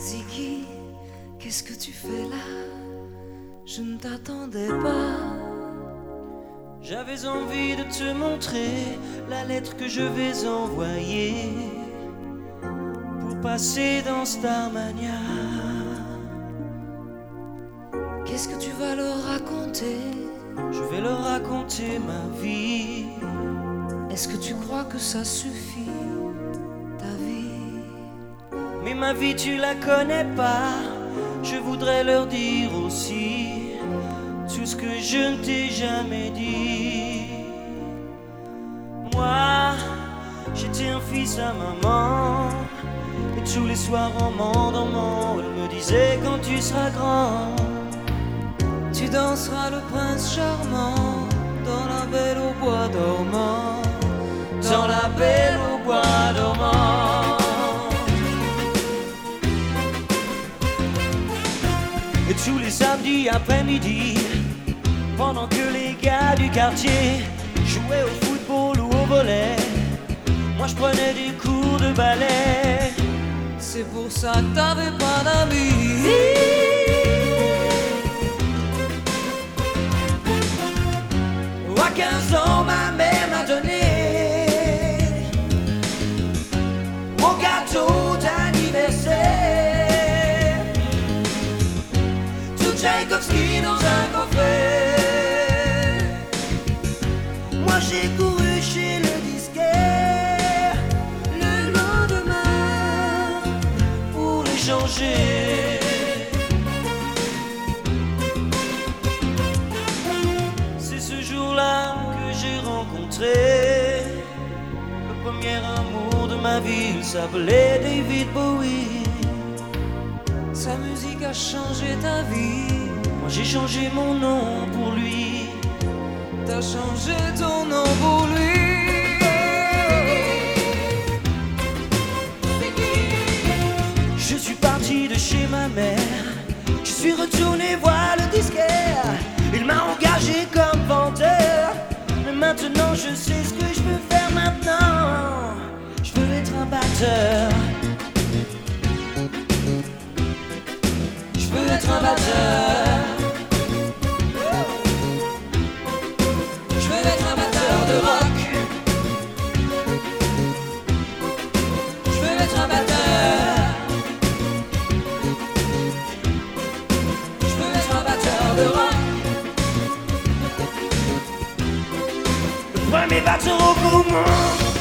Ziggy, qu'est-ce que tu fais là? Je ne t'attendais pas. J'avais envie de te montrer la lettre que je vais envoyer pour passer dans Starmania. Qu'est-ce que tu vas leur raconter? Je vais leur raconter ma vie. Est-ce que tu crois que ça suffit, ta vie? Mais ma vie tu la connais pas. Je voudrais leur dire aussi tout ce que je ne t'ai jamais dit. Moi, j'étais un fils à maman, et tous les soirs en m'endormant, elle me disait quand tu seras grand, tu danseras le prince charmant dans la belle au bois dormant, dans la belle au bois dormant. Et tous les samedis après-midi, pendant que les gars du quartier jouaient au football ou au volley, moi je prenais des cours de ballet. C'est pour ça que t'avais pas d'amis. À 15 ans, ma mère m'a donné mon gâteau d'anniversaire, tout Tchaïkovski dans un coffret. Moi j'ai couru chez le disquaire le lendemain pour l'échanger. Que j'ai rencontré le premier amour de ma vie, il s'appelait David Bowie. Sa musique a changé ta vie. Moi j'ai changé mon nom pour lui. T'as changé ton nom pour lui. Je suis parti de chez ma mère, je suis retourné voir le disquaire. Il m'a engagé comme vendeur, mais maintenant je sais ce que je veux faire maintenant. Je veux être un batteur. Je veux être un batteur. Je veux être un batteur de rock. Je veux être un batteur. Je veux être un batteur de rock. Premier batteur au poumon.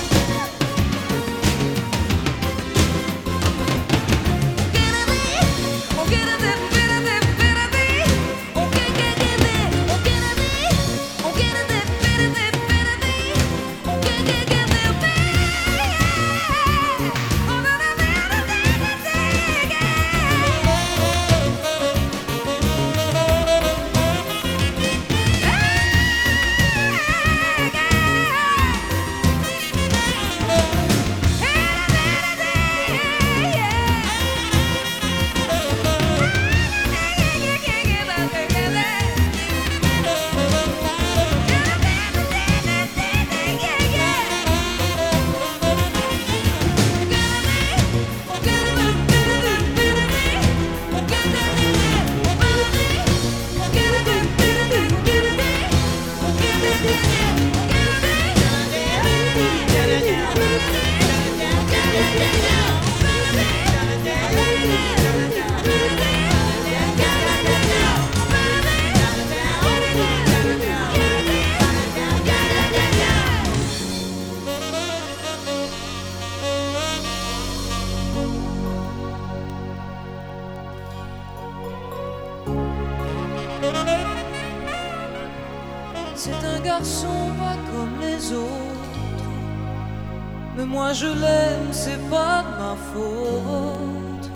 C'est un garçon pas comme les autres, mais moi je l'aime, c'est pas de ma faute.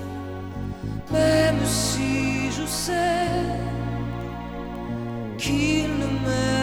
Même si je sais qu'il ne m'aime